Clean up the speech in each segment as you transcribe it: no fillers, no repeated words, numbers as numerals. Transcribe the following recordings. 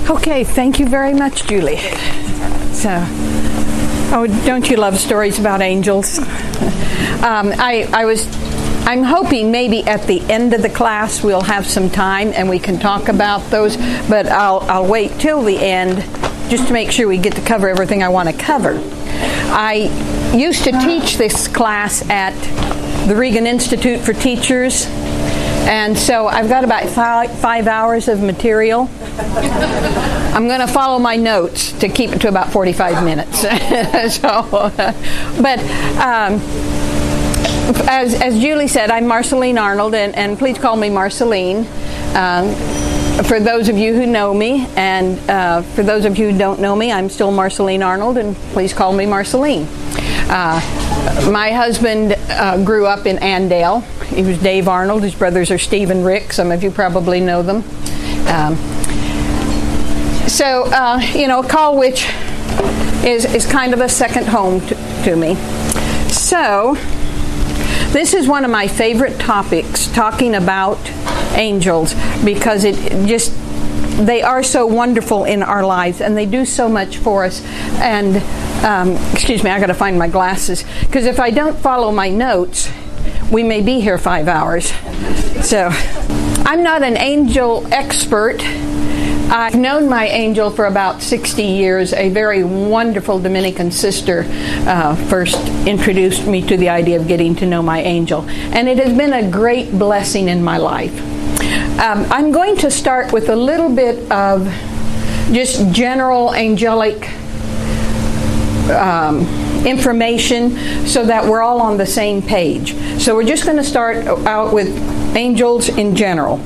Okay, thank you very much, Julie. So, don't you love stories about angels? I'm hoping maybe at the end of the class we'll have some time and we can talk about those, but I'll wait till the end just to make sure we get to cover everything I want to cover. I used to teach this class at the Regan Institute for Teachers, and so I've got about 5 hours of material. I'm going to follow my notes to keep it to about 45 minutes. As Julie said, I'm Marceline Arnold, and please call me Marceline. For those of you who know me, and for those of you who don't know me, I'm still Marceline Arnold, and please call me Marceline. My husband grew up in Andale. He was Dave Arnold. His brothers are Steve and Rick. Some of you probably know them. Colwich is kind of a second home to me. So, this is one of my favorite topics, talking about angels, because they are so wonderful in our lives, and they do so much for us. And, excuse me, I got to find my glasses, because if I don't follow my notes, we may be here 5 hours. So, I'm not an angel expert. I've known my angel for about 60 years. A very wonderful Dominican sister first introduced me to the idea of getting to know my angel. And it has been a great blessing in my life. I'm going to start with a little bit of just general angelic information so that we're all on the same page. So we're just going to start out with angels in general.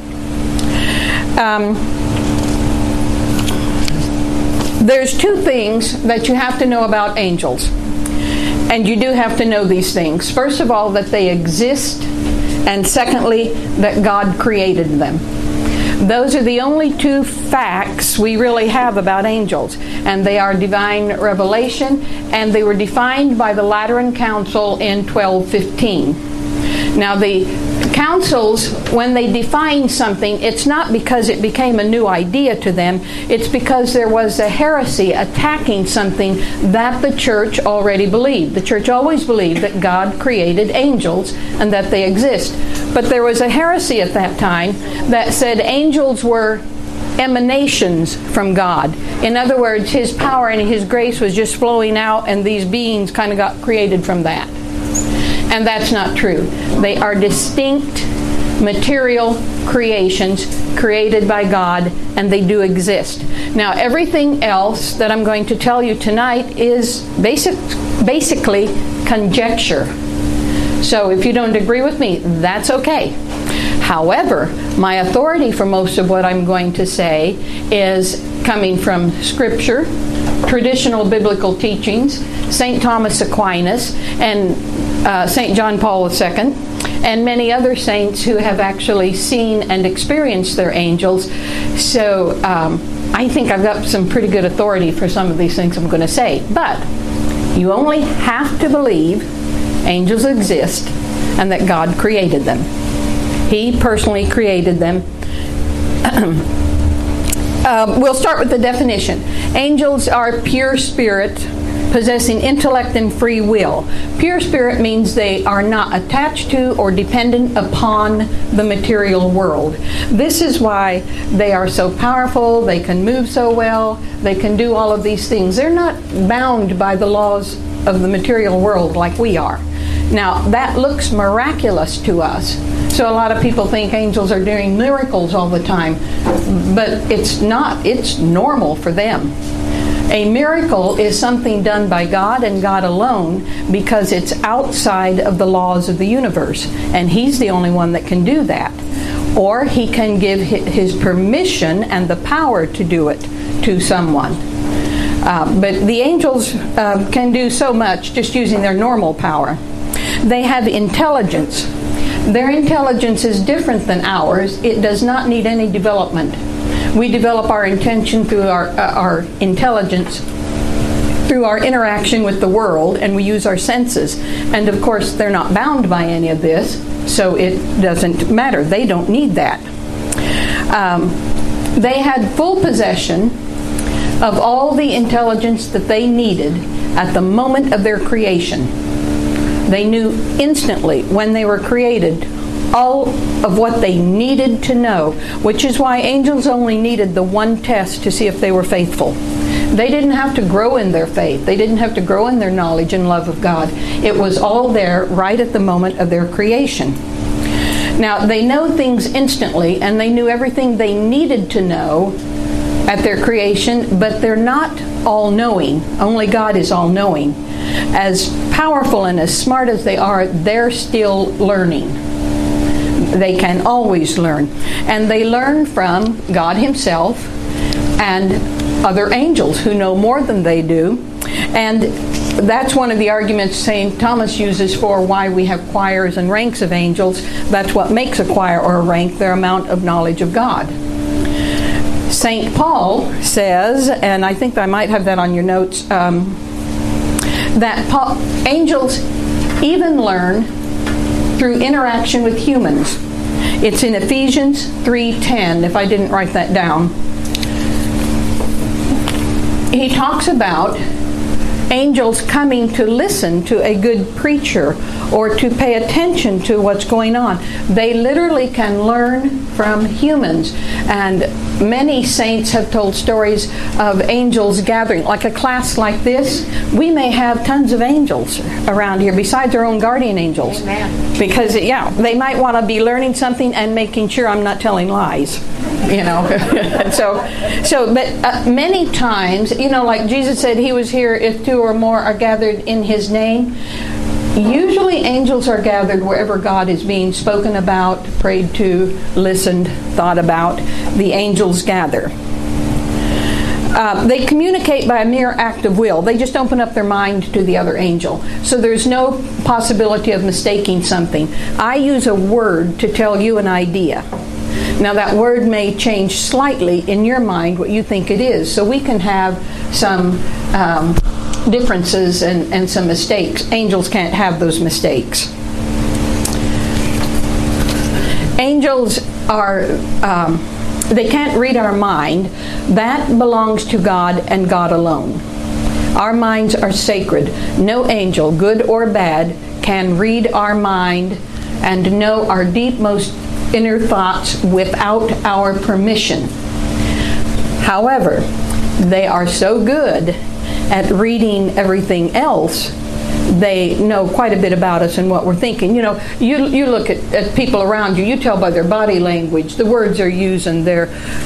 There's two things that you have to know about angels. And you do have to know these things. First of all, that they exist. And secondly, that God created them. Those are the only two facts we really have about angels. And they are divine revelation. And they were defined by the Lateran Council in 1215. Now, the councils, when they define something, it's not because it became a new idea to them. It's because there was a heresy attacking something that the church already believed. The church always believed that God created angels and that they exist. But there was a heresy at that time that said angels were emanations from God. In other words, His power and His grace was just flowing out, and these beings kind of got created from that. And that's not true. They are distinct material creations created by God, and they do exist. Now, everything else that I'm going to tell you tonight is basically conjecture. So if you don't agree with me, that's okay. However, my authority for most of what I'm going to say is coming from Scripture, traditional biblical teachings, St. Thomas Aquinas, and St. John Paul II, and many other saints who have actually seen and experienced their angels. So I think I've got some pretty good authority for some of these things I'm going to say. But you only have to believe angels exist and that God created them. He personally created them. We'll start with the definition. Angels are pure spirit, possessing intellect and free will. Pure spirit means they are not attached to or dependent upon the material world. This is why they are so powerful, they can move so well, they can do all of these things. They're not bound by the laws of the material world like we are. Now, that looks miraculous to us. So a lot of people think angels are doing miracles all the time, but it's not. It's normal for them. A miracle is something done by God and God alone, because it's outside of the laws of the universe, and He's the only one that can do that. Or He can give His permission and the power to do it to someone. But the angels can do so much just using their normal power. They have intelligence. Their intelligence is different than ours. It does not need any development. We develop our intention through our intelligence, through our interaction with the world, and we use our senses. And of course, they're not bound by any of this, so it doesn't matter. They don't need that. They had full possession of all the intelligence that they needed at the moment of their creation. They knew instantly when they were created all of what they needed to know, which is why angels only needed the one test to see if they were faithful. They didn't have to grow in their faith. They didn't have to grow in their knowledge and love of God. It was all there right at the moment of their creation. Now, they know things instantly, and they knew everything they needed to know at their creation, but they're not all-knowing. Only God is all-knowing. As powerful and as smart as they are, they're still learning. They can always learn. And they learn from God Himself and other angels who know more than they do. And that's one of the arguments St. Thomas uses for why we have choirs and ranks of angels. That's what makes a choir or a rank, their amount of knowledge of God. St. Paul says, and I think I might have that on your notes, that angels even learn through interaction with humans. It's in Ephesians 3:10, if I didn't write that down. He talks about angels coming to listen to a good preacher or to pay attention to what's going on. They literally can learn from humans. And many saints have told stories of angels gathering. Like a class like this, we may have tons of angels around here besides our own guardian angels. Amen. Because, they might want to be learning something and making sure I'm not telling lies. But many times, like Jesus said, He was here if two or more are gathered in His name. Usually angels are gathered wherever God is being spoken about, prayed to, listened, thought about. The angels gather. They communicate by a mere act of will. They just open up their mind to the other angel. So there's no possibility of mistaking something. I use a word to tell you an idea. Now that word may change slightly in your mind what you think it is. So we can have some differences and some mistakes. Angels can't have those mistakes. Angels are, they can't read our mind. That belongs to God and God alone. Our minds are sacred. No angel, good or bad, can read our mind and know our deepmost inner thoughts without our permission. However, they are so good at reading everything else, they know quite a bit about us and what we're thinking. You look at people around you, you tell by their body language, the words they're using, their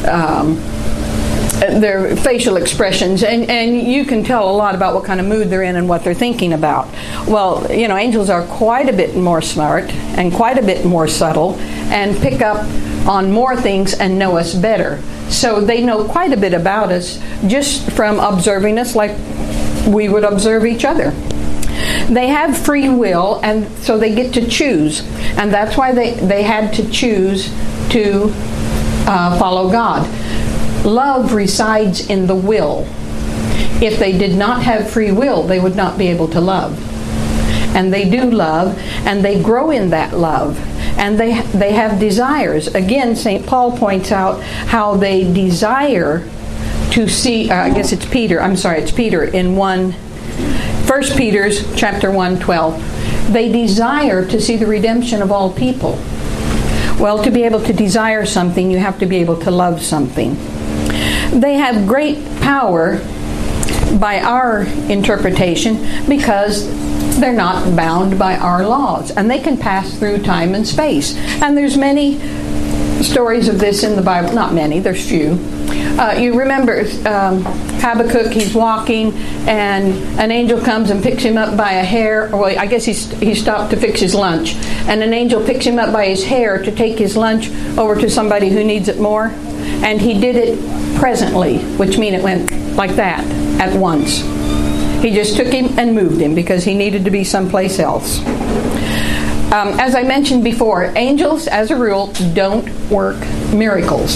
facial expressions, and you can tell a lot about what kind of mood they're in and what they're thinking about. Well, angels are quite a bit more smart and quite a bit more subtle and pick up on more things and know us better. So they know quite a bit about us just from observing us like we would observe each other. They have free will, and so they get to choose. And that's why they had to choose to follow God. Love resides in the will. If they did not have free will, they would not be able to love. And they do love, and they grow in that love. And they have desires. Again, St. Paul points out how they desire to see, it's Peter in 1 Peter's chapter 1:12. They desire to see the redemption of all people. Well, to be able to desire something, you have to be able to love something. They have great power by our interpretation because they're not bound by our laws, and they can pass through time and space. And there's many stories of this in the Bible. Not many, there's few. You remember Habakkuk, he's walking, and an angel comes and picks him up by a hair. Well, I guess he stopped to fix his lunch. And an angel picks him up by his hair to take his lunch over to somebody who needs it more. And he did it presently, which means it went like that at once. He just took him and moved him because he needed to be someplace else. As I mentioned before, angels, as a rule, don't work miracles.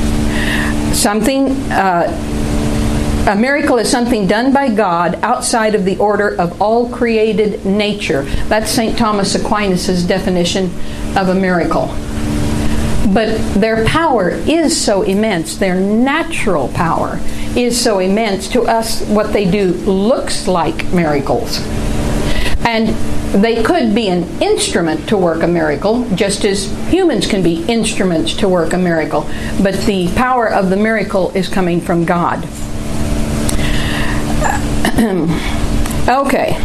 A miracle is something done by God outside of the order of all created nature. That's St. Thomas Aquinas' definition of a miracle. But their power is so immense, their natural power is so immense. To us, what they do looks like miracles. And they could be an instrument to work a miracle, just as humans can be instruments to work a miracle. But the power of the miracle is coming from God. Okay.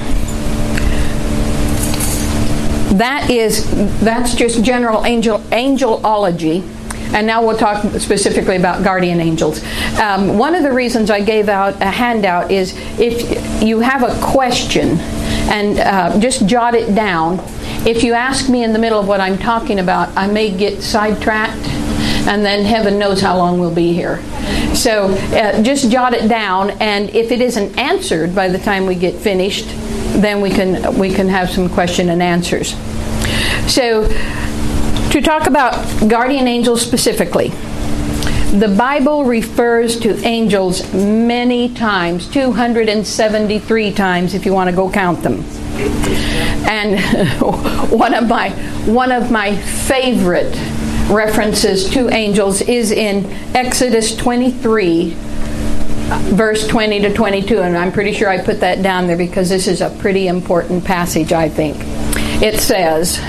That's just general angelology. And now we'll talk specifically about guardian angels. One of the reasons I gave out a handout is if you have a question, and just jot it down. If you ask me in the middle of what I'm talking about, I may get sidetracked, and then heaven knows how long we'll be here. So just jot it down, and if it isn't answered by the time we get finished, then we can have some question and answers. So to talk about guardian angels specifically, the Bible refers to angels many times, 273 times if you want to go count them. And one of my favorite references to angels is in Exodus 23, verse 20 to 22, and I'm pretty sure I put that down there because this is a pretty important passage, I think. It says,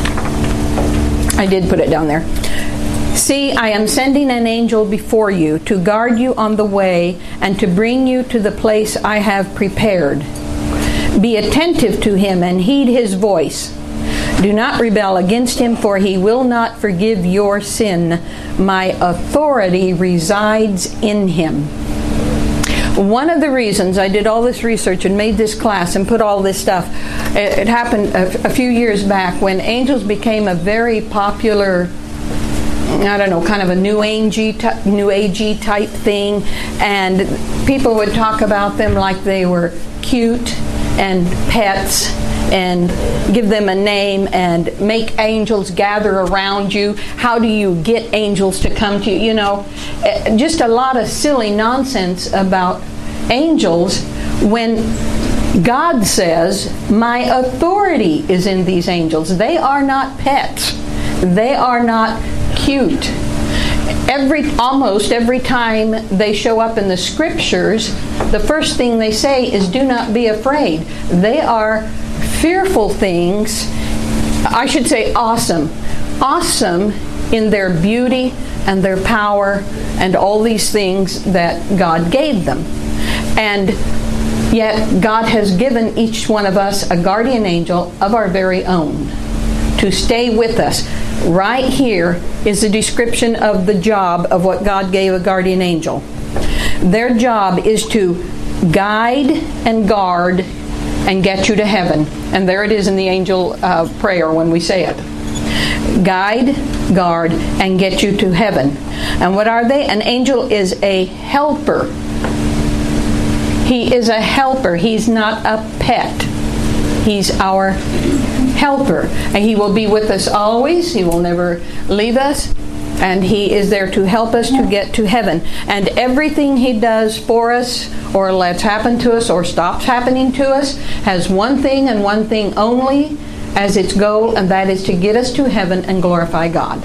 I did put it down there. See, I am sending an angel before you to guard you on the way and to bring you to the place I have prepared. Be attentive to him and heed his voice. Do not rebel against him, for he will not forgive your sin. My authority resides in him. One of the reasons I did all this research and made this class and put all this stuff, it happened a few years back when angels became a very popular, I don't know, kind of a new agey type thing, and people would talk about them like they were cute and pets and give them a name and make angels gather around you. How do you get angels to come to you? You know, just a lot of silly nonsense about angels when God says, my authority is in these angels. They are not pets. They are not cute. Almost every time they show up in the scriptures, the first thing they say is, do not be afraid. They are fearful things. I should say awesome. Awesome in their beauty and their power and all these things that God gave them. And yet God has given each one of us a guardian angel of our very own to stay with us. Right here is a description of the job of what God gave a guardian angel. Their job is to guide and guard and get you to heaven. And there it is in the angel prayer when we say it. Guide, guard, and get you to heaven. And what are they? An angel is a helper. He is a helper. He's not a pet. He's our helper. And he will be with us always. He will never leave us. And he is there to help us to get to heaven. And everything he does for us, or lets happen to us, or stops happening to us, has one thing and one thing only as its goal, and that is to get us to heaven and glorify God.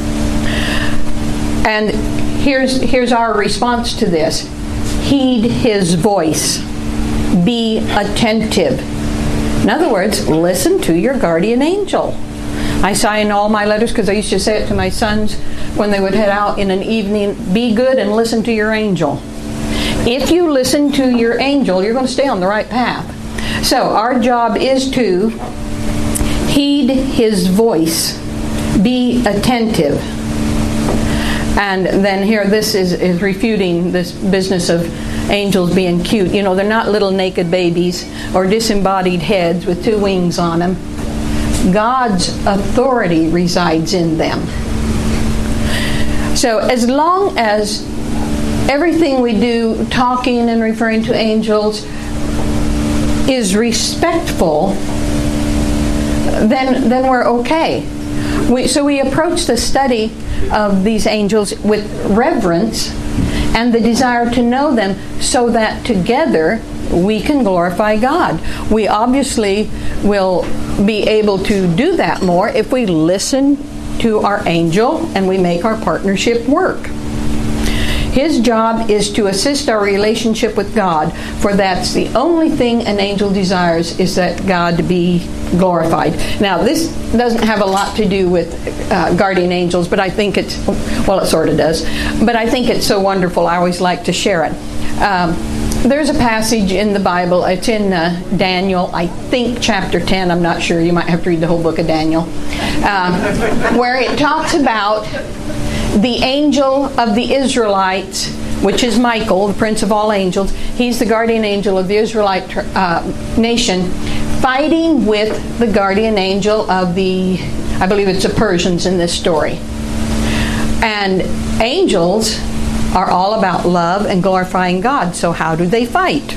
And here's our response to this. Heed his voice. Be attentive. In other words, listen to your guardian angel. I say in all my letters, because I used to say it to my sons when they would head out in an evening, be good and listen to your angel. If you listen to your angel, you're going to stay on the right path. So our job is to heed his voice. Be attentive. And then here, this is refuting this business of angels being cute. You know, they're not little naked babies or disembodied heads with two wings on them. God's authority resides in them. So as long as everything we do, talking and referring to angels, is respectful, then we're okay. So we approach the study of these angels with reverence and the desire to know them so that together we can glorify God. We obviously will be able to do that more if we listen to our angel and we make our partnership work. His job is to assist our relationship with God, for that's the only thing an angel desires, is that God be glorified. Now, this doesn't have a lot to do with guardian angels, but I think it's, well, it sort of does, but I think it's so wonderful, I always like to share it. There's a passage in the Bible, it's in Daniel, I think chapter 10, I'm not sure, you might have to read the whole book of Daniel, where it talks about the angel of the Israelites, which is Michael, the prince of all angels. He's the guardian angel of the Israelite nation, fighting with the guardian angel of the, I believe it's the Persians in this story. And angels are all about love and glorifying God. So how do they fight?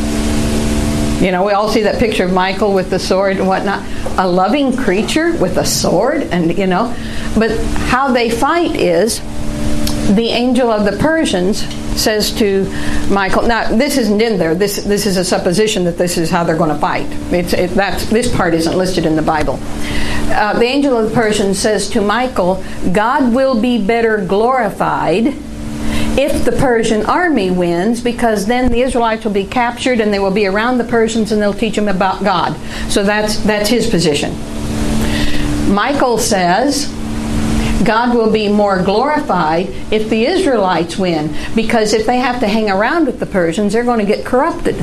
You know, we all see that picture of Michael with the sword and whatnot. A loving creature with a sword, and you know. But how they fight is, the angel of the Persians says to Michael, now this isn't in there, this is a supposition that this is how they're going to fight. This part isn't listed in the Bible. The angel of the Persians says to Michael, God will be better glorified if the Persian army wins, because then the Israelites will be captured and they will be around the Persians and they'll teach them about God. So that's his position. Michael says God will be more glorified if the Israelites win, because if they have to hang around with the Persians, they're going to get corrupted.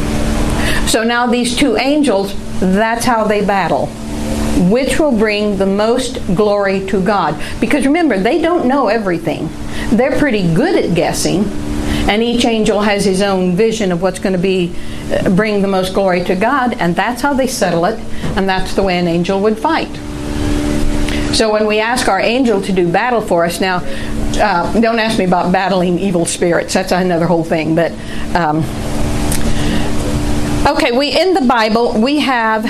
So now these two angels, that's how they battle. Which will bring the most glory to God? Because remember, they don't know everything. They're pretty good at guessing, and each angel has his own vision of what's going to bring the most glory to God, and that's how they settle it, and that's the way an angel would fight. So when we ask our angel to do battle for us, now, don't ask me about battling evil spirits. That's another whole thing. But okay, in the Bible we have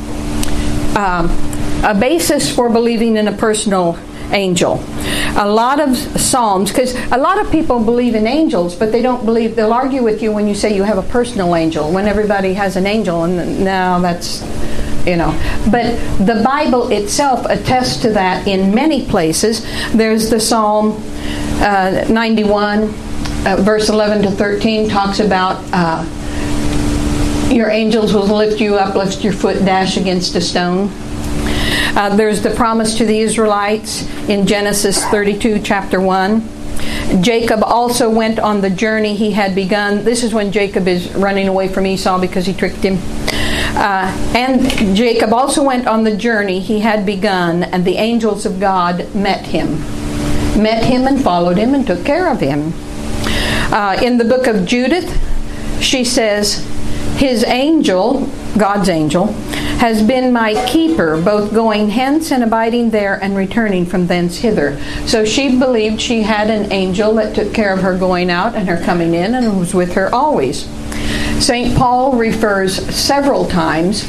a basis for believing in a personal angel. A lot of Psalms, because a lot of people believe in angels, but they don't believe, they'll argue with you when you say you have a personal angel, when everybody has an angel, and now that's, you know. But the Bible itself attests to that in many places. There's the Psalm 91, verse 11 to 13, talks about your angels will lift you up, lest your foot dash against a stone. There's the promise to the Israelites in Genesis 32, chapter 1. Jacob also went on the journey he had begun. This is when Jacob is running away from Esau because he tricked him. And Jacob also went on the journey he had begun, and the angels of God met him and followed him and took care of him. In the book of Judith, she says, his angel, God's angel, has been my keeper, both going hence and abiding there and returning from thence hither. So she believed she had an angel that took care of her going out and her coming in and was with her always. St. Paul refers several times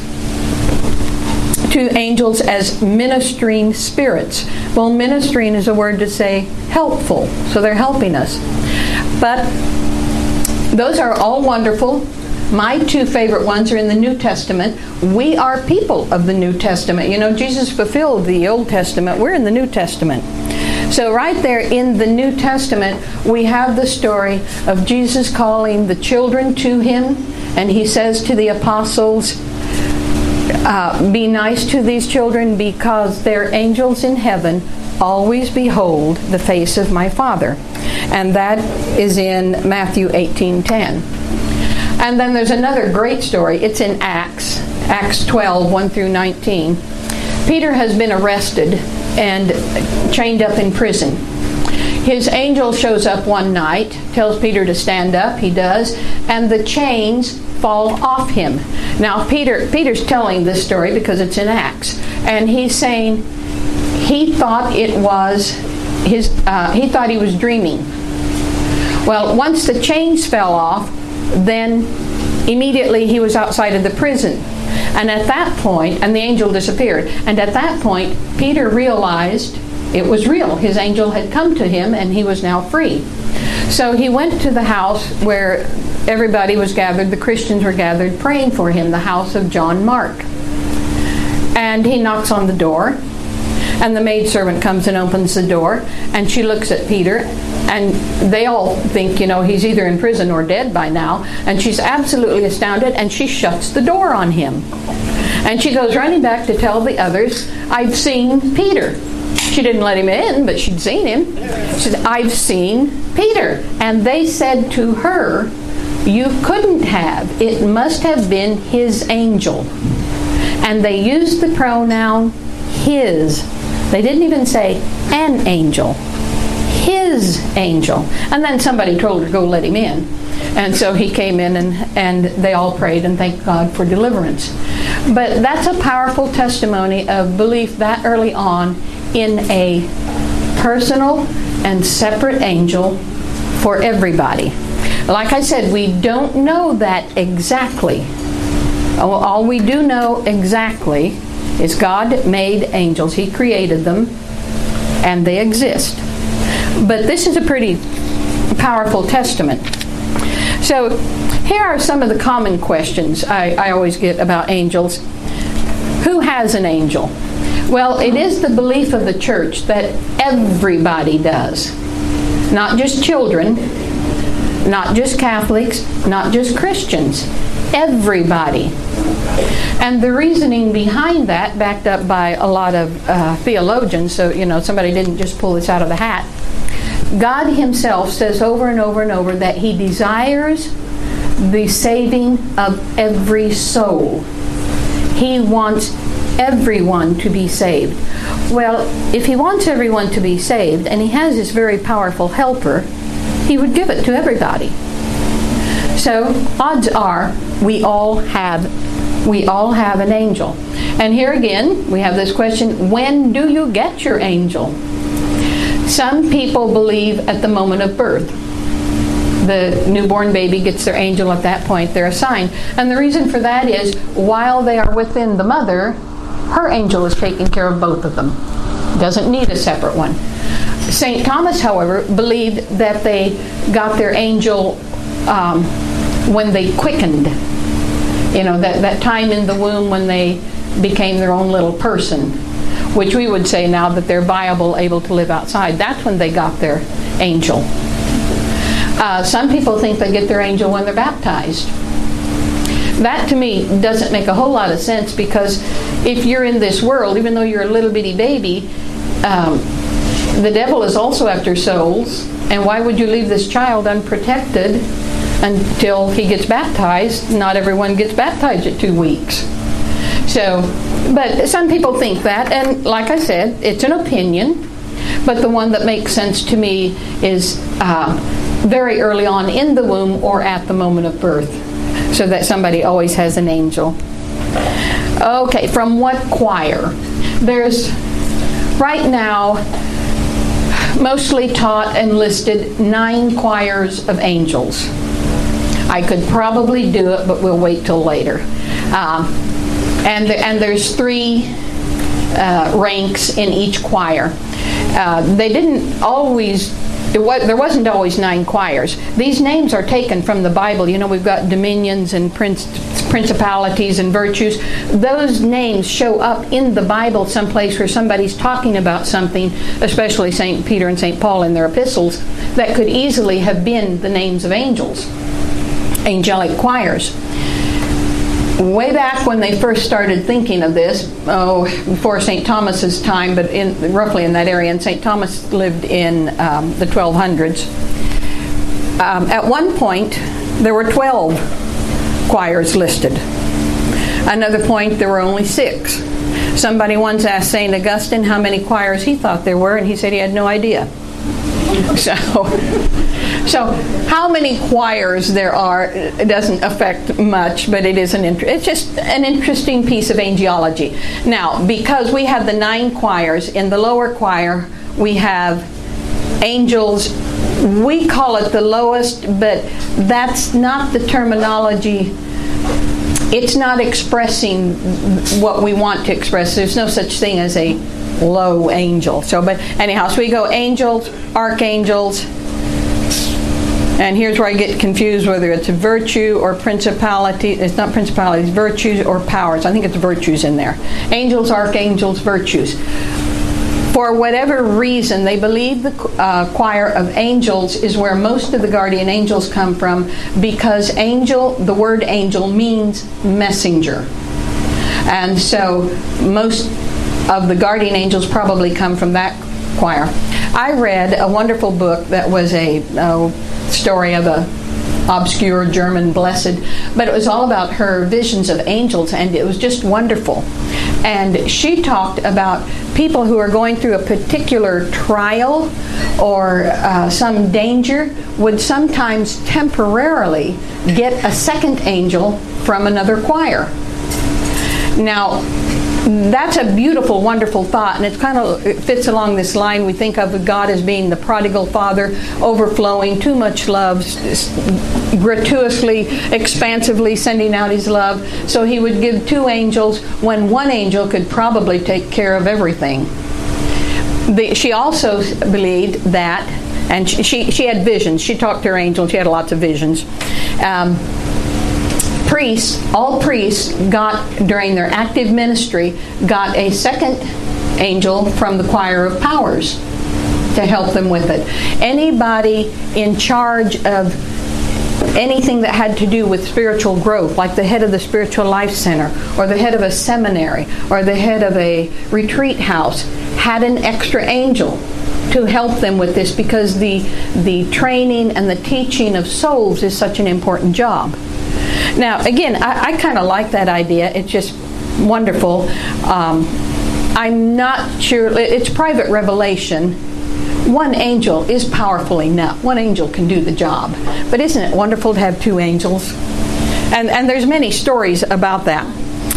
to angels as ministering spirits. Well, ministering is a word to say helpful, so they're helping us. But those are all wonderful. My two favorite ones are in the New Testament. We are people of the New Testament. You know, Jesus fulfilled the Old Testament. We're in the New Testament. So right there in the New Testament, we have the story of Jesus calling the children to him, and he says to the apostles, be nice to these children, because their angels in heaven always behold the face of my Father. And that is in Matthew 18:10. And then there's another great story. It's in Acts 12, 1 through 19. Peter has been arrested and chained up in prison. His angel shows up one night, tells Peter to stand up. He does, and the chains fall off him. Now Peter's telling this story because it's in Acts, and he's saying he thought it was he thought he was dreaming. Well, once the chains fell off, then immediately he was outside of the prison. And at that point, and the angel disappeared, and at that point, Peter realized it was real. His angel had come to him, and he was now free. So he went to the house where everybody was gathered, the Christians were gathered, praying for him, the house of John Mark. And he knocks on the door. And the maidservant comes and opens the door, and she looks at Peter, and they all think, he's either in prison or dead by now. And she's absolutely astounded, and she shuts the door on him. And she goes running back to tell the others, I've seen Peter. She didn't let him in, but she'd seen him. She said, I've seen Peter. And they said to her, you couldn't have. It must have been his angel. And they used the pronoun his. They didn't even say an angel. His angel. And then somebody told her to go let him in. And so he came in, and they all prayed and thanked God for deliverance. But that's a powerful testimony of belief that early on in a personal and separate angel for everybody. Like I said, we don't know that exactly. All we do know exactly is God made angels. He created them, and they exist. But this is a pretty powerful testament. So here are some of the common questions I always get about angels. Who has an angel? Well, it is the belief of the church that everybody does. Not just children, not just Catholics, not just Christians. Everybody. And the reasoning behind that, backed up by a lot of theologians, so somebody didn't just pull this out of the hat. God himself says over and over and over that he desires the saving of every soul. He wants everyone to be saved. Well, if he wants everyone to be saved, and he has this very powerful helper, he would give it to everybody. So odds are we all have an angel. And here again, we have this question, when do you get your angel? Some people believe at the moment of birth. The newborn baby gets their angel at that point. They're assigned. And the reason for that is while they are within the mother, her angel is taking care of both of them. Doesn't need a separate one. St. Thomas, however, believed that they got their angel when they quickened. That time in the womb when they became their own little person, which we would say now that they're viable, able to live outside. That's when they got their angel. Some people think they get their angel when they're baptized. That to me doesn't make a whole lot of sense, because if you're in this world, even though you're a little bitty baby, the devil is also after souls. And why would you leave this child unprotected until he gets baptized? Not everyone gets baptized at 2 weeks. So, but some people think that, and like I said, it's an opinion, but the one that makes sense to me is very early on in the womb or at the moment of birth, so that somebody always has an angel. Okay, from what choir? There's, right now, mostly taught and listed 9 choirs of angels. I could probably do it, but we'll wait till later. And there's 3 ranks in each choir. They didn't always, there wasn't always 9 choirs. These names are taken from the Bible. We've got dominions and principalities and virtues. Those names show up in the Bible someplace where somebody's talking about something, especially St. Peter and St. Paul in their epistles, that could easily have been the names of angels, angelic choirs. Way back when they first started thinking of this, before St. Thomas's time, but roughly in that area, and St. Thomas lived in the 1200s. At one point, there were 12 choirs listed. Another point, there were only 6. Somebody once asked St. Augustine how many choirs he thought there were, and he said he had no idea. So how many choirs there are, it doesn't affect much, but it is it's just an interesting piece of angelology. Now, because we have the 9 choirs, in the lower choir we have angels. We call it the lowest, but that's not the terminology. It's not expressing what we want to express. There's no such thing as a low angel. But anyhow, so we go angels, archangels, and here's where I get confused whether it's a virtue or principality. It's not principalities, virtues or powers. I think it's virtues in there. Angels, archangels, virtues. for whatever reason, they believe the choir of angels is where most of the guardian angels come from, because angel, the word angel, means messenger. And so most of the guardian angels probably come from that choir. I read a wonderful book that was a story of a obscure German blessed, but it was all about her visions of angels, and it was just wonderful. And she talked about people who are going through a particular trial or some danger would sometimes temporarily get a second angel from another choir. Now, that's a beautiful, wonderful thought, and it fits along this line. We think of God as being the prodigal father, overflowing, too much love, gratuitously, expansively sending out his love. So he would give 2 angels when one angel could probably take care of everything. She also believed that, and she had visions. She talked to her angel. She had lots of visions. All priests got, during their active ministry, got a second angel from the choir of powers to help them with it. Anybody in charge of anything that had to do with spiritual growth, like the head of the Spiritual Life Center, or the head of a seminary, or the head of a retreat house, had an extra angel to help them with this, because the training and the teaching of souls is such an important job. Now, again, I kind of like that idea. It's just wonderful. I'm not sure. It's private revelation. One angel is powerful enough. One angel can do the job. But isn't it wonderful to have 2 angels? And there's many stories about that.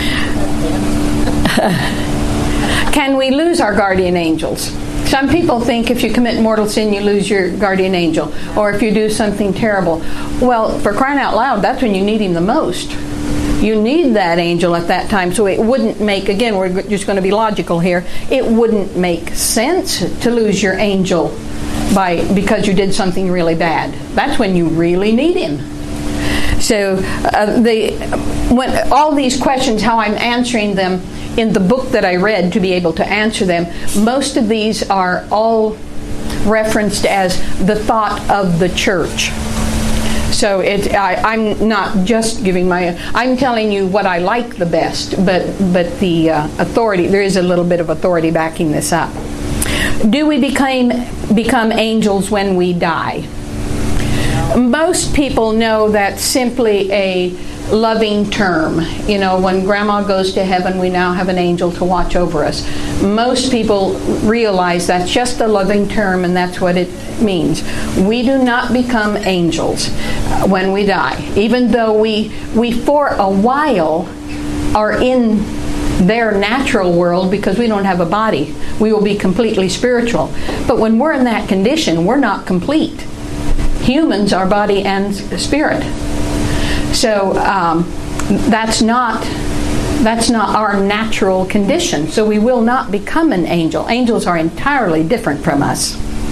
Can we lose our guardian angels? Some people think if you commit mortal sin, you lose your guardian angel, or if you do something terrible. Well, for crying out loud, that's when you need him the most. You need that angel at that time, so it wouldn't make, again, we're just going to be logical here, it wouldn't make sense to lose your angel because you did something really bad. That's when you really need him. So when all these questions, how I'm answering them in the book that I read to be able to answer them, most of these are all referenced as the thought of the church. So I'm not just giving I'm telling you what I like the best, but the authority, there is a little bit of authority backing this up. Do we become angels when we die? Most people know that's simply a loving term. You know, when Grandma goes to heaven, we now have an angel to watch over us. Most people realize that's just a loving term, and that's what it means. We do not become angels when we die, even though we for a while are in their natural world, because we don't have a body. We will be completely spiritual. But when we're in that condition, we're not complete. Humans are body and spirit. So that's not our natural condition. So we will not become an angel. Angels are entirely different from us.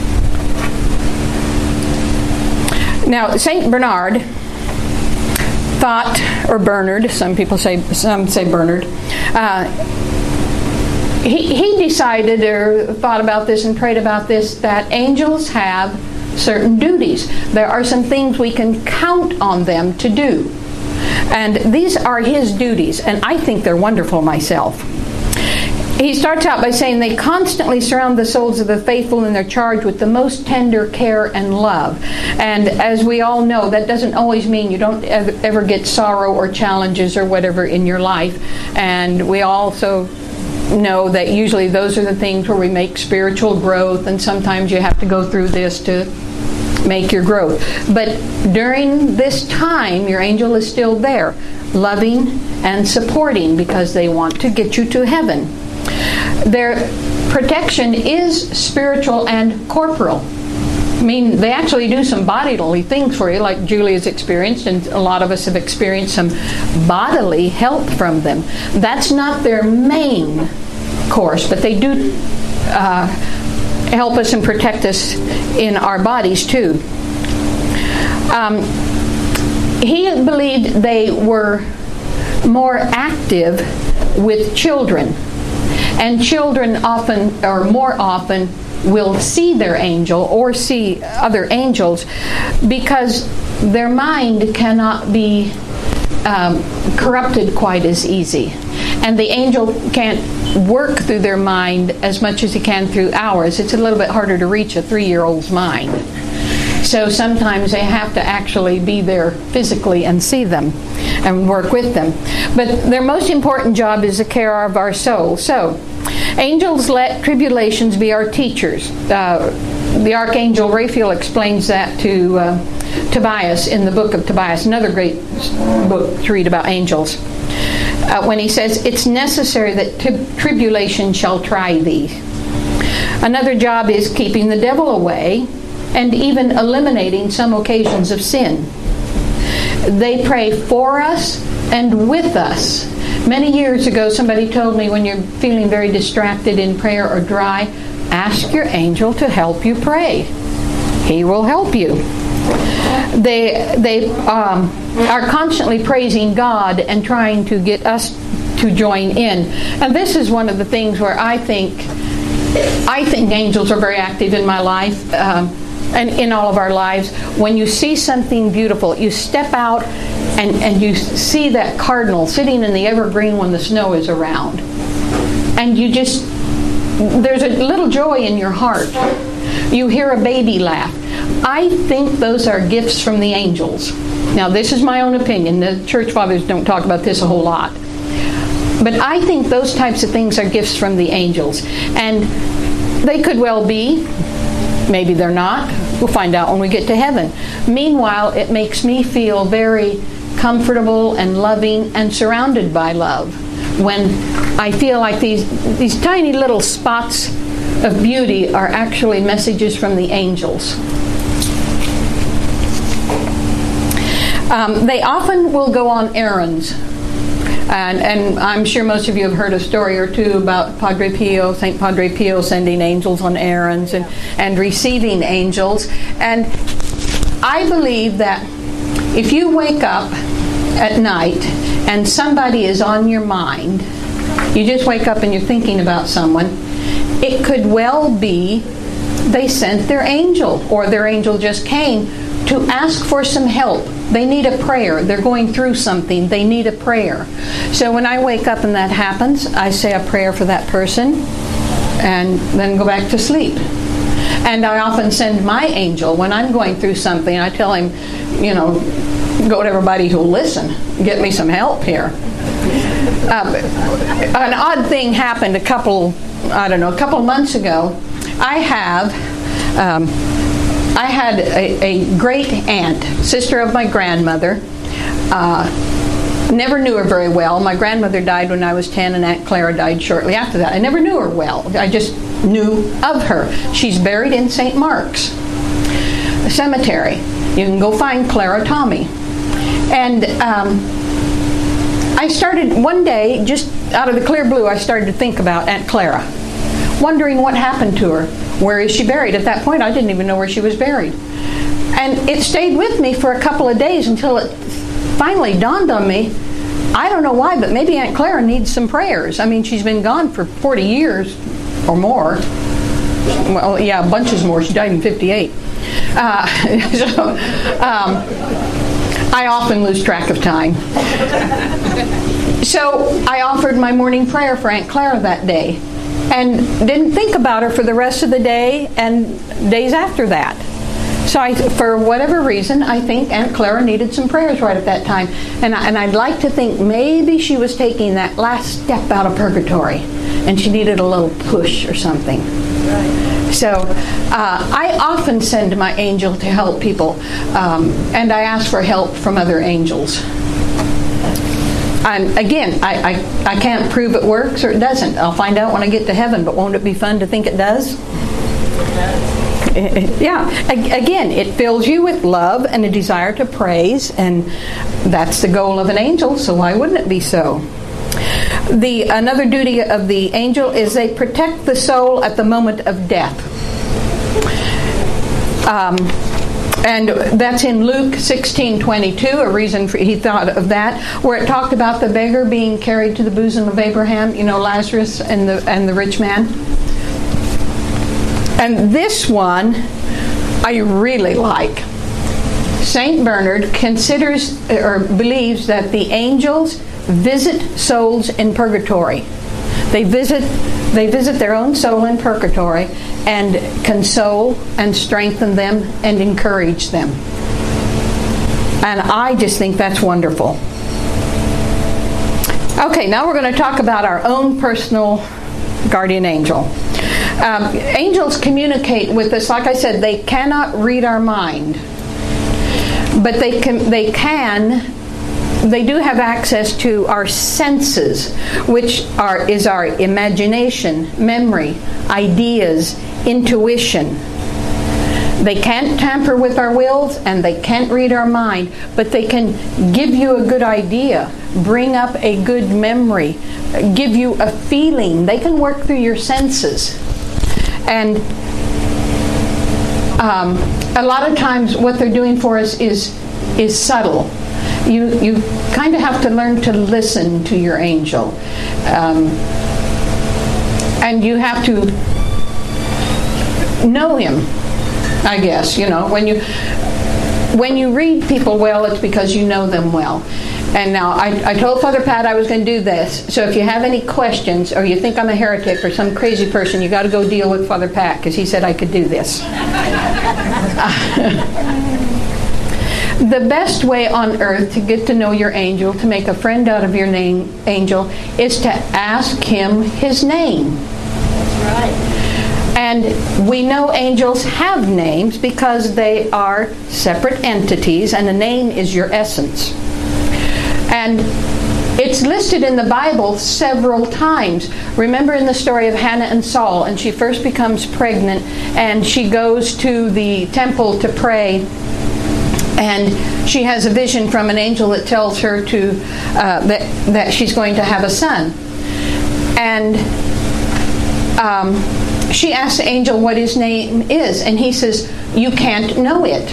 Now, Saint Bernard thought, or Bernard, some say Bernard, he decided or thought about this and prayed about this, that angels have certain duties. There are some things we can count on them to do. And these are his duties, and I think they're wonderful myself. He starts out by saying they constantly surround the souls of the faithful, and they're charged with the most tender care and love. And as we all know, that doesn't always mean you don't ever get sorrow or challenges or whatever in your life. And we also know that usually those are the things where we make spiritual growth, and sometimes you have to go through this to make your growth. But during this time, your angel is still there, loving and supporting, because they want to get you to heaven. Their protection is spiritual and corporal. I mean, they actually do some bodily things for you, like Julie has experienced, and a lot of us have experienced some bodily help from them. That's not their main course, but they do help us and protect us in our bodies too. He believed they were more active with children. And children often, or more often, will see their angel or see other angels because their mind cannot be corrupted quite as easy. And the angel can't work through their mind as much as he can through ours. It's a little bit harder to reach a 3-year-old's mind. So sometimes they have to actually be there physically and see them and work with them. But their most important job is the care of our soul. So, angels let tribulations be our teachers. The archangel Raphael explains that to Tobias in the book of Tobias, another great book to read about angels. When he says, it's necessary that tribulation shall try thee. Another job is keeping the devil away and even eliminating some occasions of sin. They pray for us and with us. Many years ago, somebody told me, when you're feeling very distracted in prayer or dry, ask your angel to help you pray. He will help you. They are constantly praising God and trying to get us to join in. And this is one of the things where I think angels are very active in my life and in all of our lives. When you see something beautiful, you step out and you see that cardinal sitting in the evergreen when the snow is around. And there's a little joy in your heart. You hear a baby laugh. I think those are gifts from the angels. Now, this is my own opinion. The church fathers don't talk about this a whole lot. But I think those types of things are gifts from the angels. And they could well be. Maybe they're not. We'll find out when we get to heaven. Meanwhile, it makes me feel very comfortable and loving and surrounded by love when I feel like these tiny little spots of beauty are actually messages from the angels. They often will go on errands. And I'm sure most of you have heard a story or two about Padre Pio, St. Padre Pio sending angels on errands and receiving angels. And I believe that if you wake up at night and somebody is on your mind, you just wake up and you're thinking about someone, it could well be they sent their angel, or their angel just came to ask for some help. They need a prayer. They're going through something. They need a prayer. So when I wake up and that happens, I say a prayer for that person and then go back to sleep. And I often send my angel when I'm going through something. I tell him, go to everybody who'll listen. Get me some help here. An odd thing happened a couple months ago. I had a great aunt, sister of my grandmother. Never knew her very well. My grandmother died when I was 10, and Aunt Clara died shortly after that. I never knew her well. I just knew of her. She's buried in St. Mark's Cemetery. You can go find Clara Tommy. And I started one day, just out of the clear blue, I started to think about Aunt Clara, wondering what happened to her. Where is she buried? At that point, I didn't even know where she was buried. And it stayed with me for a couple of days until it finally dawned on me. I don't know why, but maybe Aunt Clara needs some prayers. I mean, she's been gone for 40 years or more. Well, yeah, bunches more. She died in 58. I often lose track of time. So I offered my morning prayer for Aunt Clara that day, and didn't think about her for the rest of the day and days after that. So for whatever reason, I think Aunt Clara needed some prayers right at that time. And I'd like to think maybe she was taking that last step out of purgatory, and she needed a little push or something. Right. So I often send my angel to help people, and I ask for help from other angels. And again, I can't prove it works or it doesn't. I'll find out when I get to heaven, but won't it be fun to think it does? Yeah. Again, it fills you with love and a desire to praise, and that's the goal of an angel, so why wouldn't it be so? Another duty of the angel is they protect the soul at the moment of death. And that's in Luke 16:22, a reason he thought of that, where it talked about the beggar being carried to the bosom of Abraham, Lazarus and the rich man. And this one I really like. Saint Bernard considers or believes that the angels visit souls in purgatory. They visit their own soul in purgatory and console and strengthen them and encourage them. And I just think that's wonderful. Okay, now we're going to talk about our own personal guardian angel. Angels communicate with us. Like I said, they cannot read our mind, but they do have access to our senses, which is our imagination, memory, ideas, intuition. They can't tamper with our wills and they can't read our mind, but they can give you a good idea, bring up a good memory, give you a feeling. They can work through your senses. And a lot of times what they're doing for us is subtle. You kind of have to learn to listen to your angel. And you have to know him, I guess. When you read people well, it's because you know them well. And now, I told Father Pat I was going to do this. So if you have any questions, or you think I'm a heretic or some crazy person, you got to go deal with Father Pat, because he said I could do this. The best way on earth to get to know your angel, to make a friend out of your angel, is to ask him his name. That's right. And we know angels have names because they are separate entities, and a name is your essence. And it's listed in the Bible several times. Remember in the story of Hannah and Saul, and she first becomes pregnant, and she goes to the temple to pray, and she has a vision from an angel that tells her that she's going to have a son. And she asks the angel what his name is, and he says, "You can't know it.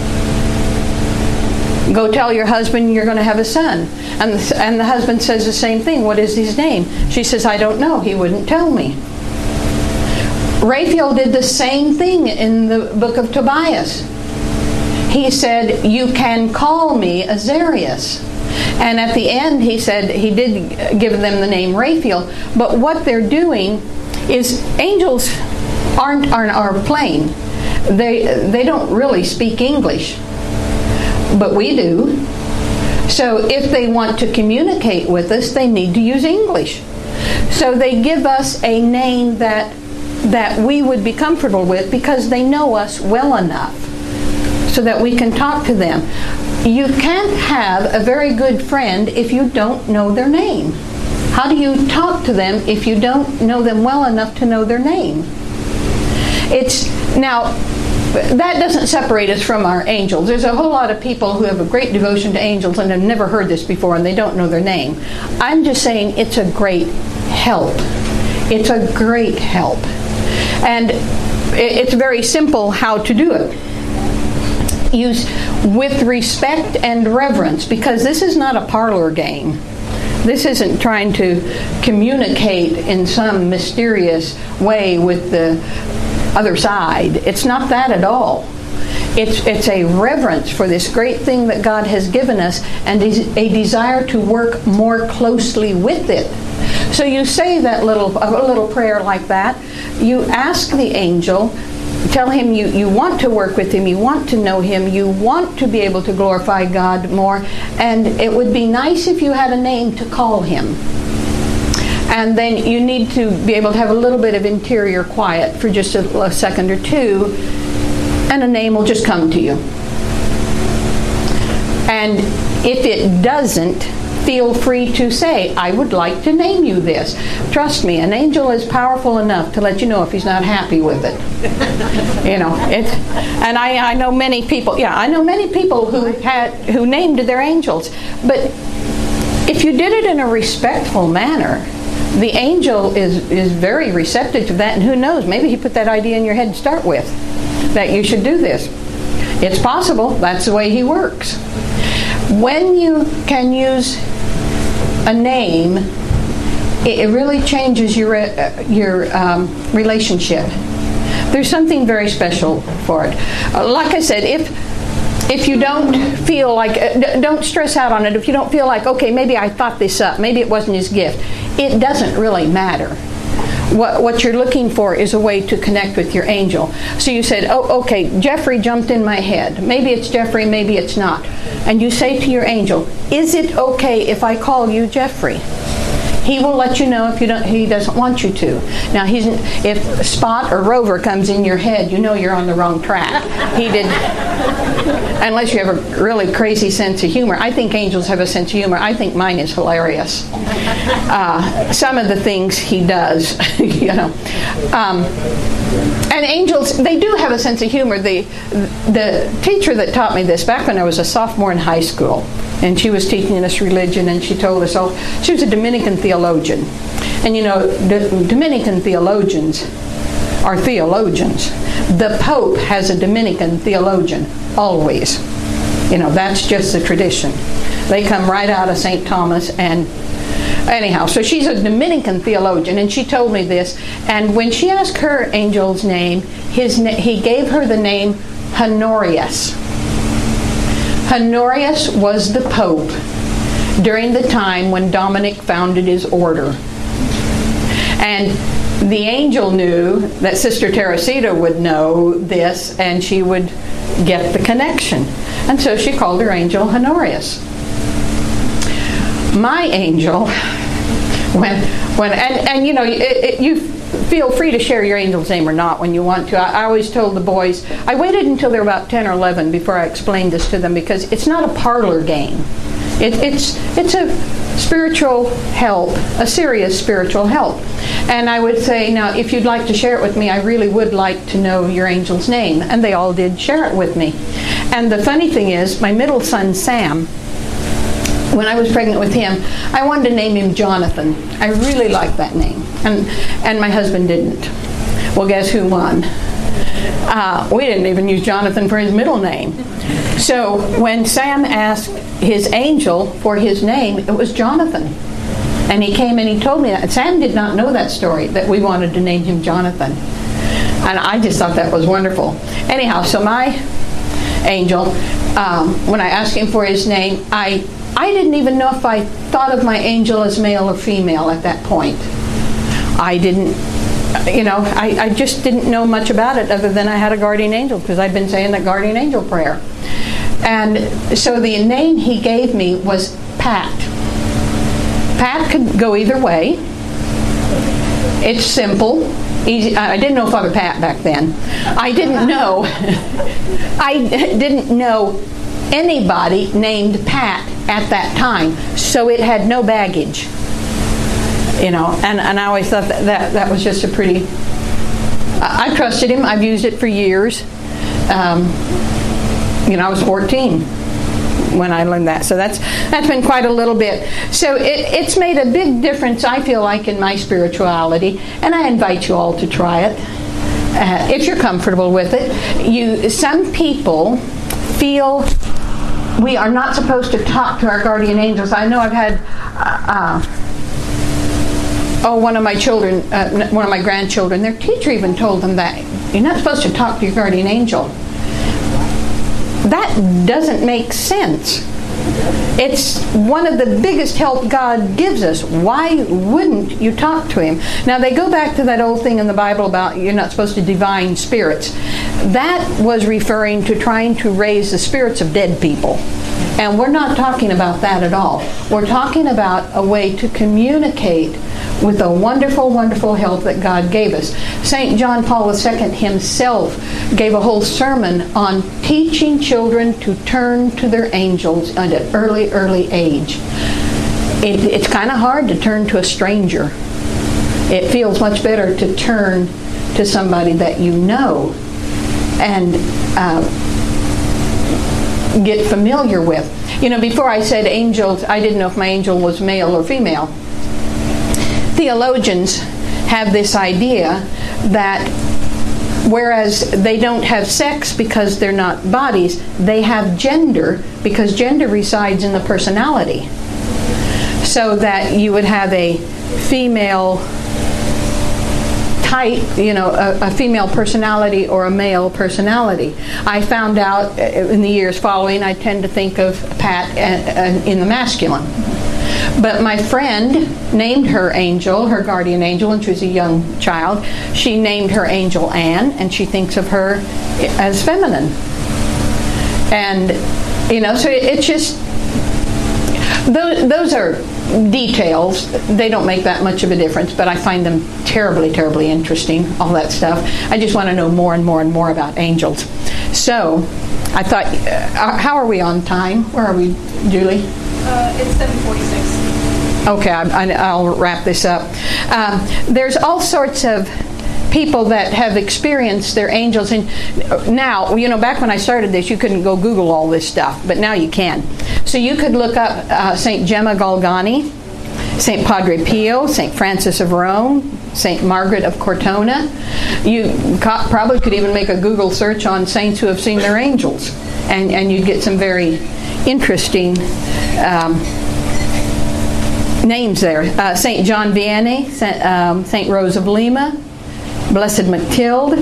Go tell your husband you're going to have a son." And the husband says the same thing. "What is his name?" She says, "I don't know. He wouldn't tell me." Raphael did the same thing in the book of Tobias. He said, "You can call me Azarias." And at the end, he said he did give them the name Raphael. But what they're doing is, angels aren't plain. They don't really speak English, but we do. So if they want to communicate with us, they need to use English. So they give us a name that we would be comfortable with, because they know us well enough so that we can talk to them. You can't have a very good friend if you don't know their name. How do you talk to them if you don't know them well enough to know their name? Now, that doesn't separate us from our angels. There's a whole lot of people who have a great devotion to angels and have never heard this before, and they don't know their name. I'm just saying it's a great help. It's a great help. And it's very simple how to do it. Use with respect and reverence, because this is not a parlor game. This isn't trying to communicate in some mysterious way with the other side. It's not that at all. It's a reverence for this great thing that God has given us, and a desire to work more closely with it. So you say a little prayer like that. You ask the angel, tell him you want to work with him, you want to know him, you want to be able to glorify God more, and it would be nice if you had a name to call him. And then you need to be able to have a little bit of interior quiet for just a second or two, and a name will just come to you. And if it doesn't, feel free to say, "I would like to name you this." Trust me, an angel is powerful enough to let you know if he's not happy with it. And I know many people. Yeah, I know many people who named their angels. But if you did it in a respectful manner, the angel is very receptive to that. And who knows? Maybe he put that idea in your head to start with, that you should do this. It's possible. That's the way He works. When you can use a name, it really changes your relationship. There's something very special for it. Like I said, if you don't feel like, don't stress out on it. If you don't feel like, okay, maybe I thought this up, maybe it wasn't His gift, it doesn't really matter. What you're looking for is a way to connect with your angel. So you said, oh, okay, Jeffrey jumped in my head. Maybe it's Jeffrey, maybe it's not. And you say to your angel, is it okay if I call you Jeffrey? He will let you know if he doesn't want you to. Now, if Spot or Rover comes in your head, you know you're on the wrong track. He did, unless you have a really crazy sense of humor. I think angels have a sense of humor. I think mine is hilarious. Some of the things he does, you know. And angels, they do have a sense of humor. The teacher that taught me this back when I was a sophomore in high school, and she was teaching us religion, and she told us, she was a Dominican theologian. And you know, Dominican theologians are theologians. The Pope has a Dominican theologian, always. You know, that's just the tradition. They come right out of St. Thomas. And anyhow, so she's a Dominican theologian, and she told me this. And when she asked her angel's name, he gave her the name Honorius. Honorius was the Pope during the time when Dominic founded his order. And the angel knew that Sister Teresita would know this, and she would get the connection. And so she called her angel Honorius. My angel, and you know, you feel free to share your angel's name or not when you want to. I always told the boys, I waited until they were about 10 or 11 before I explained this to them, because it's not a parlor game. It's a spiritual help, a serious spiritual help. And I would say, now, if you'd like to share it with me, I really would like to know your angel's name. And they all did share it with me. And the funny thing is, my middle son, Sam, when I was pregnant with him, I wanted to name him Jonathan. I really liked that name. And my husband didn't. Well, guess who won? We didn't even use Jonathan for his middle name. So when Sam asked his angel for his name, it was Jonathan. And he came and he told me that. Sam did not know that story, that we wanted to name him Jonathan. And I just thought that was wonderful. Anyhow, so my angel, when I asked him for his name, I didn't even know if I thought of my angel as male or female at that point. I didn't, you know, I just didn't know much about it other than I had a guardian angel, because I'd been saying the guardian angel prayer. And so the name he gave me was Pat. Pat could go either way. It's simple, easy. I didn't know Father Pat back then. I didn't know anybody named Pat at that time, so it had no baggage, you know. And I always thought that was just a pretty. I trusted him. I've used it for years. You know, I was 14 when I learned that, so that's been quite a little bit. So it's made a big difference, I feel like, in my spirituality, and I invite you all to try it if you're comfortable with it. Some people feel we are not supposed to talk to our guardian angels. I know I've had one of my children, one of my grandchildren, their teacher even told them that you're not supposed to talk to your guardian angel. That doesn't make sense. It's one of the biggest help God gives us. Why wouldn't you talk to him? Now, they go back to that old thing in the Bible about you're not supposed to divine spirits. That was referring to trying to raise the spirits of dead people. And we're not talking about that at all. We're talking about a way to communicate with the wonderful, wonderful help that God gave us. St. John Paul II himself gave a whole sermon on teaching children to turn to their angels at an early, early age. It's kind of hard to turn to a stranger. It feels much better to turn to somebody that you know and get familiar with. You know, before I said angels, I didn't know if my angel was male or female. Theologians have this idea that Whereas they don't have sex because they're not bodies. They have gender because gender resides in the personality. So that you would have a female type, a female personality or a male personality. I found out in the years following, I tend to think of Pat in the masculine. But my friend named her Angel, her guardian angel, when she was a young child. She named her angel Anne, and she thinks of her as feminine. And, so it's just, those are details. They don't make that much of a difference, but I find them terribly, terribly interesting, all that stuff. I just want to know more and more and more about angels. So, I thought, how are we on time? Where are we, Julie? It's 7:46. Okay, I'll wrap this up. There's all sorts of people that have experienced their angels. And now, back when I started this, you couldn't go Google all this stuff, but now you can. So you could look up St. Gemma Galgani, St. Padre Pio, St. Francis of Rome, St. Margaret of Cortona. You probably could even make a Google search on saints who have seen their angels, and you'd get some very interesting names there. St. John Vianney, St. Rose of Lima, Blessed Mathilde.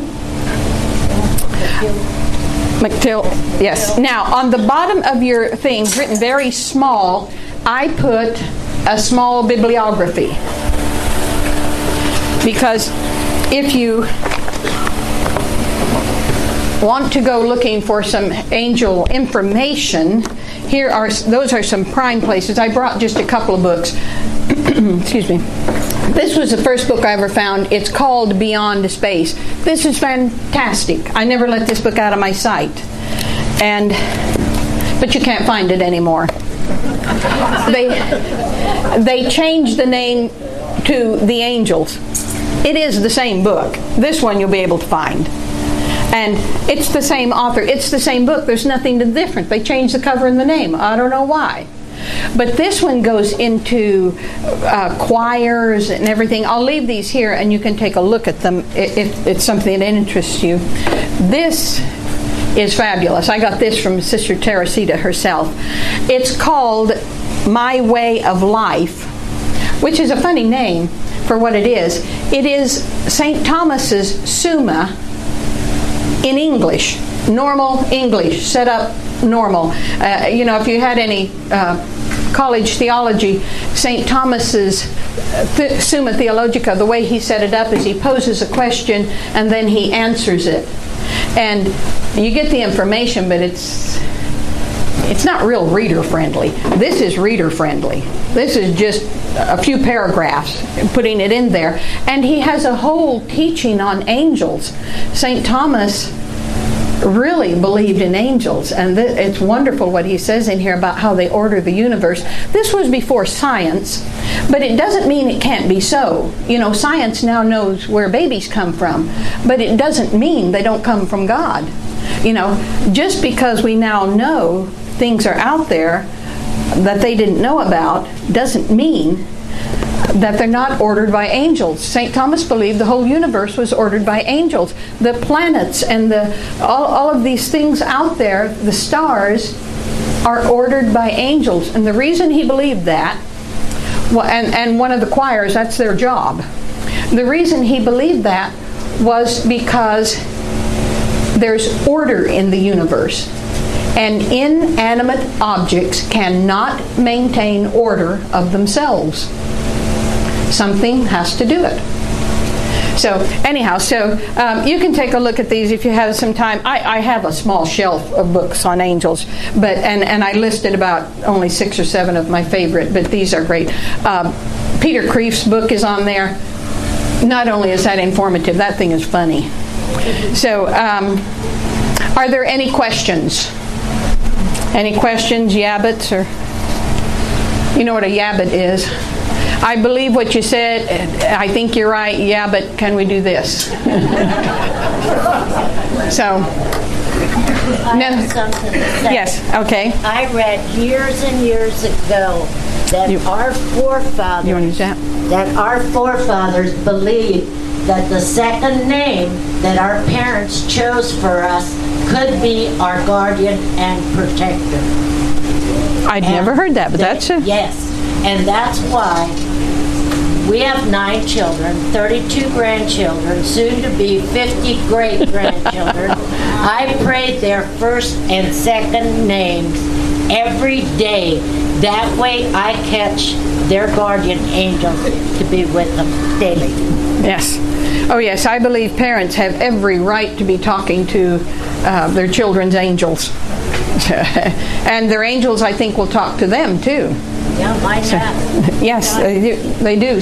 Mathilde, yes. Now, on the bottom of your thing, written very small, I put a small bibliography. Because if you want to go looking for some angel information, those are some prime places. I brought just a couple of books. Excuse me. This was the first book I ever found. It's called Beyond Space. This is fantastic. I never let this book out of my sight. But you can't find it anymore. They changed the name to The Angels. It is the same book. This one you'll be able to find. And it's the same author. It's the same book. There's nothing different. They changed the cover and the name. I don't know why. But this one goes into choirs and everything. I'll leave these here and you can take a look at them if it's something that interests you. This is fabulous. I got this from Sister Teresita herself. It's called My Way of Life, which is a funny name for what it is. It is St. Thomas's Summa in English, normal English, set up normal. If you had any college theology, St. Thomas's Summa Theologica, the way he set it up is he poses a question and then he answers it. And you get the information, but it's not real reader-friendly. This is reader-friendly. This is just a few paragraphs, putting it in there. And he has a whole teaching on angels. St. Thomas really believed in angels, and it's wonderful what he says in here about how they order the universe. This was before science, but it doesn't mean it can't be so. Science now knows where babies come from, but it doesn't mean they don't come from God. Just because we now know things are out there that they didn't know about doesn't mean that they're not ordered by angels. St. Thomas believed the whole universe was ordered by angels. The planets and all of these things out there, the stars, are ordered by angels. And the reason he believed that, and one of the choirs, that's their job. The reason he believed that was because there's order in the universe. And inanimate objects cannot maintain order of themselves. Something has to do it. So anyhow, you can take a look at these if you have some time. I have a small shelf of books on angels, but and I listed about only 6 or 7 of my favorite, but these are great. Peter Kreeft's book is on there. Not only is that informative, that thing is funny. So are there any questions? Any questions, yabbits? Or you know what a yabbit is? I believe what you said. I think you're right. Yeah, but can we do this? So, I have something to say. Yes. Okay. I read years and years ago that our forefathers, You want to use that? that our forefathers believed that the second name that our parents chose for us could be our guardian and protector. I'd never heard that, but that's a... Yes, and that's why we have 9 children, 32 grandchildren, soon to be 50 great-grandchildren. I pray their first and second names every day. That way I catch their guardian angels to be with them daily. Yes. Oh, yes. I believe parents have every right to be talking to their children's angels. And their angels, I think, will talk to them, too. Yeah, mine have. Yes, they do.